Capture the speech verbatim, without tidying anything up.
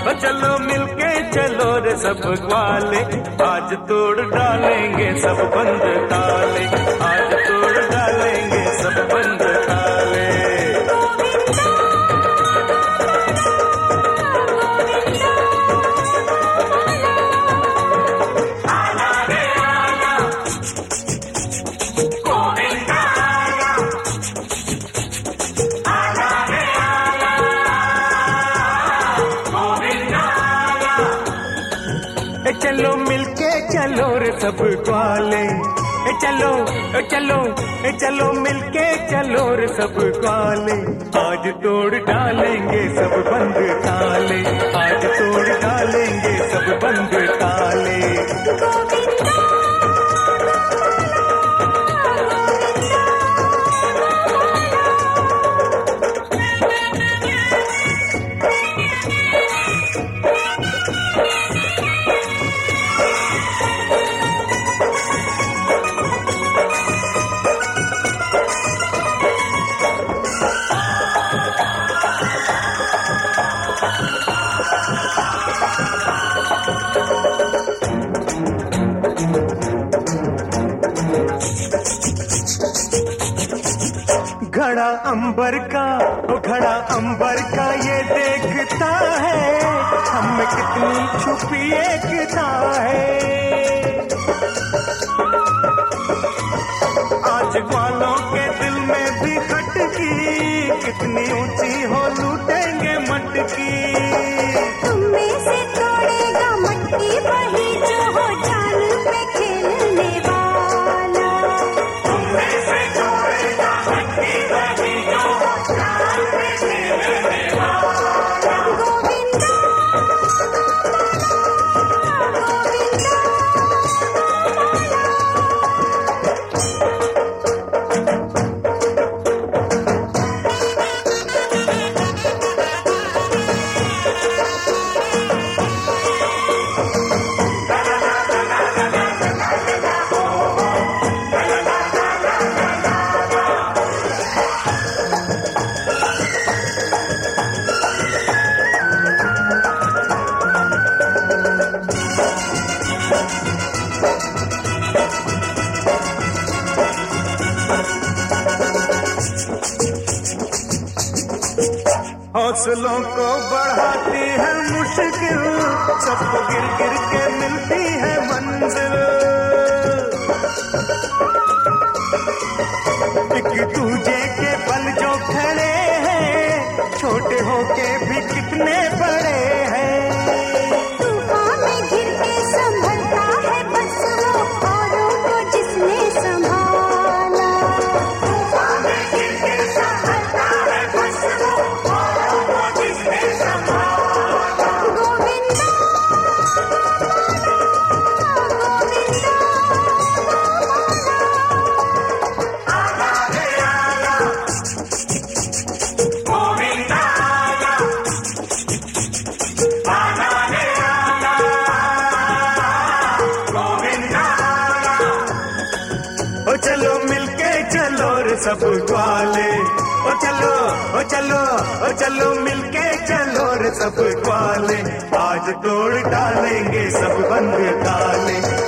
ओ चलो मिलके चलो रे सब ग्वाले, आज तोड़ डालेंगे सब बंद ताले, आज तोड़ डालेंगे सब बंद ताले। चलो मिलके चलो रे सब ग्वाले, चलो चलो चलो मिलके चलो रे सब ग्वाले, आज तोड़ डालेंगे सब बंद ताले, आज तोड़ डालेंगे सब बंद ताले। घड़ा अंबर का, ओ घड़ा अंबर का ये देखता है, हम कितनी छुपी एकता है। आज वालों के दिल में भी खटकी, कितनी ऊंची हो लूटेंगे मटकी। तुम में से तोड़ेगा मटकी वही जो हो जान पे खेलने वाला, तुम में से तोड़ेगा मटकी वही जो हो जान पे खेलने वाला। गोविंदा हौसलों को बढ़ाती है मुश्किल, सबको गिर गिर के मिलती है मंजिल। एक दूजे के बल जो खड़े हैं, छोटे होके भी कितने बड़े हैं। तूफान में गिर के संभलता है बस वो औरों को जिसने संभाला, तूफान में गिर के संभलता है बस वो औरों को जिसने संभाला। गोविंदा चलो मिलके चलो रे सब ग्वाले, ओ चलो ओ चलो ओ चलो मिलके चलो रे सब ग्वाले, आज तोड़ डालेंगे सब बंद ताले।